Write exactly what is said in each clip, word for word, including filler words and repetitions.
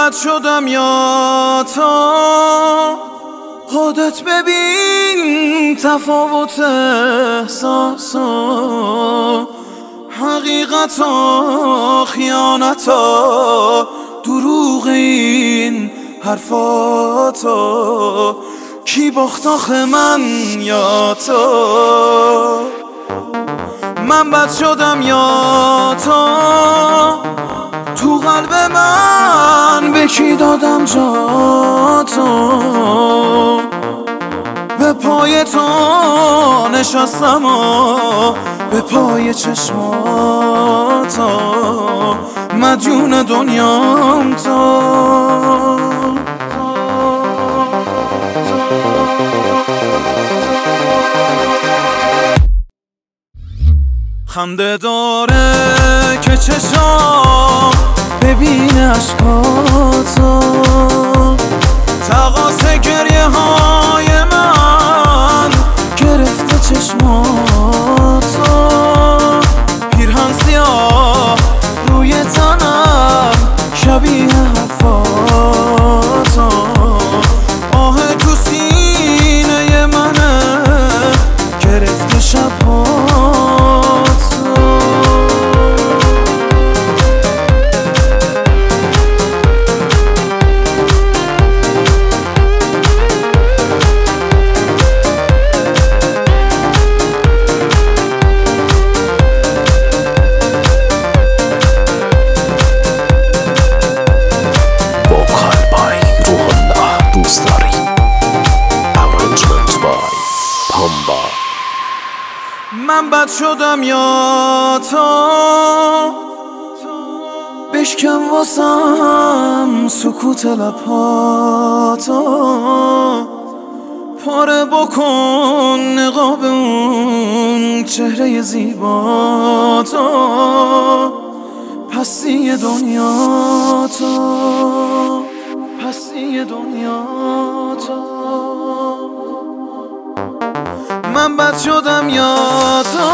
بد شدم یا تا خودت ببین تفاوت احساسا، حقیقتا خیانتا، دروغ این حرفاتا. کی باخت آخه من یا تو؟ من بد شدم یا تو؟ تو قلب من به کی دادم جا تو؟ به پای تو نشستم و به پای چشماتا، مدیون دنیام تو. خنده داره که چشام ببینه عشقاتو، تقاس گریه های من گرفته چشماتو. پیرهن سیاه روی تنم شبیه حرفاتو، آه تو سینه منه گرفته شبها. من بد شدم یا تا بشکن واسم سکوت لباتو، پاره بکن نقاب اون چهره زیباتو، پسی دنیا تو، پسی دنیا تو. من بد شدم یا تو؟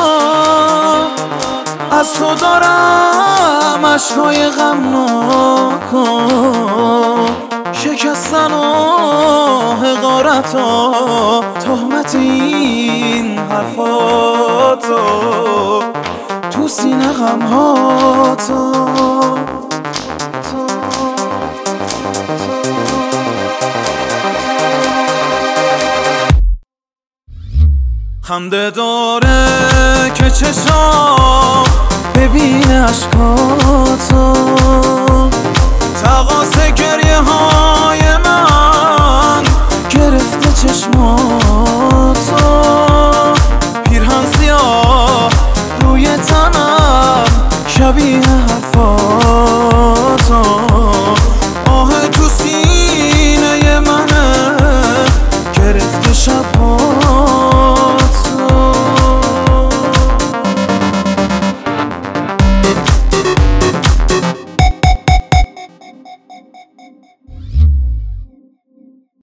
از تو دارم عشقای غمناکو، شکستن و حقارتا، تهمت این حرفاتو، تو سینه غمهاتو. خنده داره که چشام ببینه عشقاتو، تقاس گریه های من گرفته چشماتو. پیرهن سیاه روی تنم شبیه حرفاتو، آه تو سینه منه گرفته شبها.